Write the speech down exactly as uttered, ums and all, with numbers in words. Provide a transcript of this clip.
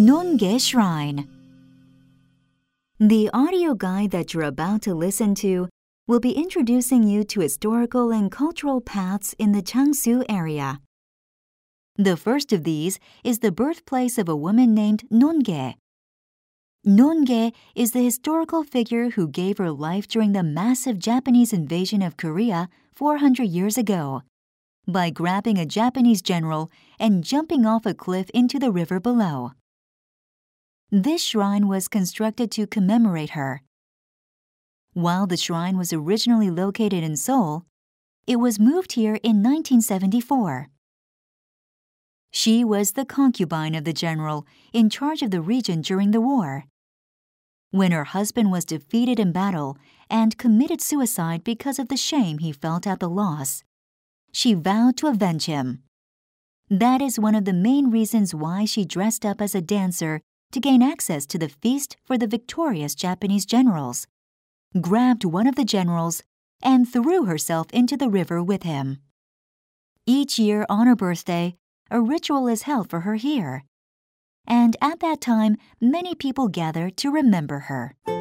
Nonge Shrine. The audio guide that you're about to listen to will be introducing you to historical and cultural paths in the Changsu area. The first of these is the birthplace of a woman named Nonge. Nonge is the historical figure who gave her life during the massive Japanese invasion of Korea four hundred years ago by grabbing a Japanese general and jumping off a cliff into the river below. This shrine was constructed to commemorate her. While the shrine was originally located in Seoul, it was moved here in nineteen seventy-four. She was the concubine of the general in charge of the region during the war. When her husband was defeated in battle and committed suicide because of the shame he felt at the loss, she vowed to avenge him. That is one of the main reasons why she dressed up as a dancer to gain access to the feast for the victorious Japanese generals, grabbed one of the generals, and threw herself into the river with him. Each year on her birthday, a ritual is held for her here, and at that time, many people gather to remember her.